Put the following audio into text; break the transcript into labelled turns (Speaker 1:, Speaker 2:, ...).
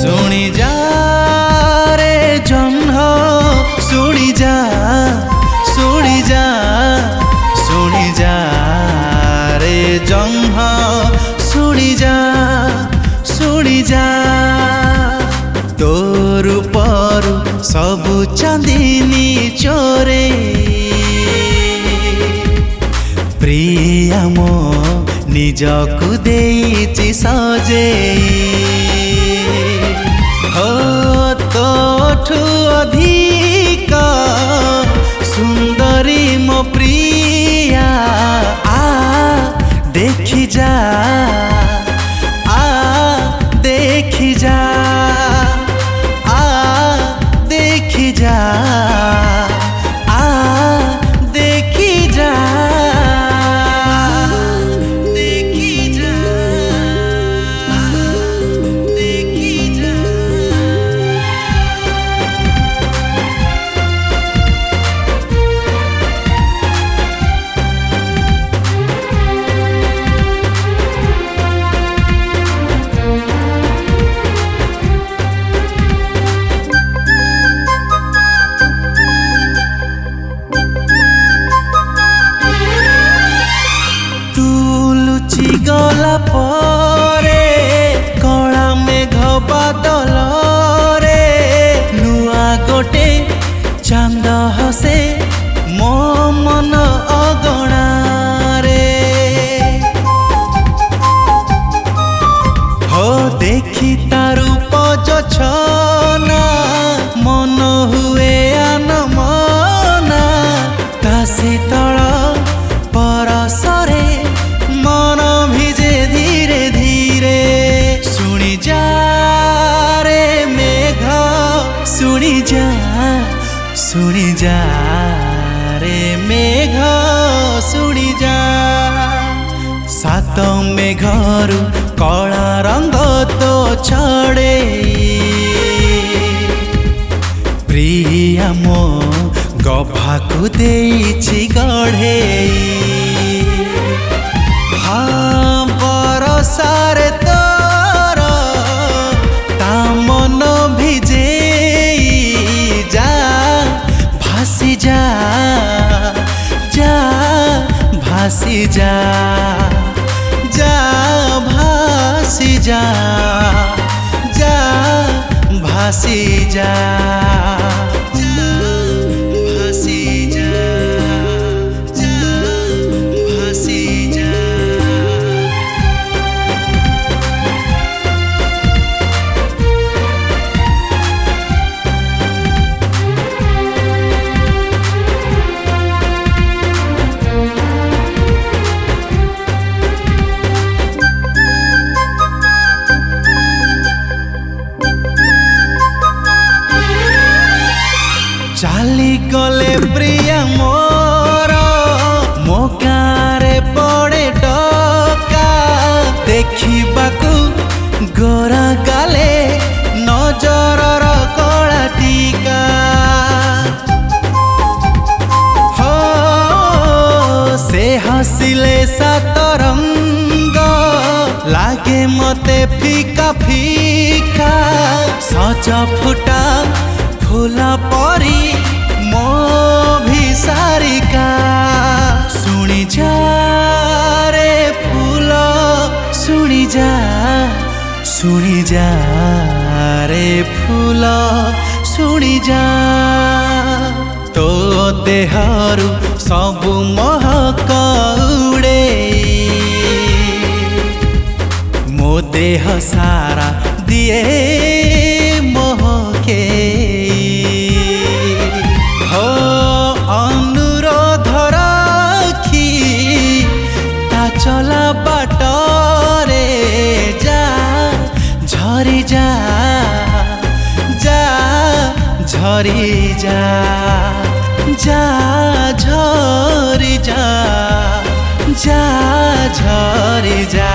Speaker 1: শুনি যা রে জহ্ন শুনি যা শুনি যা শুনি যা রে জহ্ন শুনি যা শুনি যা তোর উপরু সবু চাঁদিনী চোরে প্রিয়া মো নিজকু ଦେଇଛି ସଜେଇ हो तोठू अधिक सुंदरी मो प्रिया आ देखी जा आ देखी जा आ देखी जा आ देखी जा गला परे कला मेघ बादल रे नुआ गोटे चांद हसे मो मन अगणा रे हो देखी तारू पजछना मन हुए आनमना ता शीतल परसरे मन भिजे धीरे धीरे सुनी जा रे मेघ सुनी जा रे मेघ सुनी जा सात मेघरू कला रंग तो छड़े प्रिया मो गभाकु ଦେଇଛି गढ़ेई हाँ बरसारे तोर ता मन भिजे जा भासी जा जा भासी जा जा भासी जा जा भासी जा चाली गले प्रिया मोर मो गारे पड़े डका देखिबाकू गोरा गाले नजरर कला टीका हो से हसिले सतरंग लागे मते फीका फीका सज फुटा फूला परी मो भी सारिका सुनी जा रे फूल सुनी जा रे फूल सुनी जा तो देहरु सबु महक उड़े मो देह सारा दिए महके हो अनुरोध रखी ता चला बाटरे जा झरी जा जा झरी जा जा झरी जा जा झरी जा।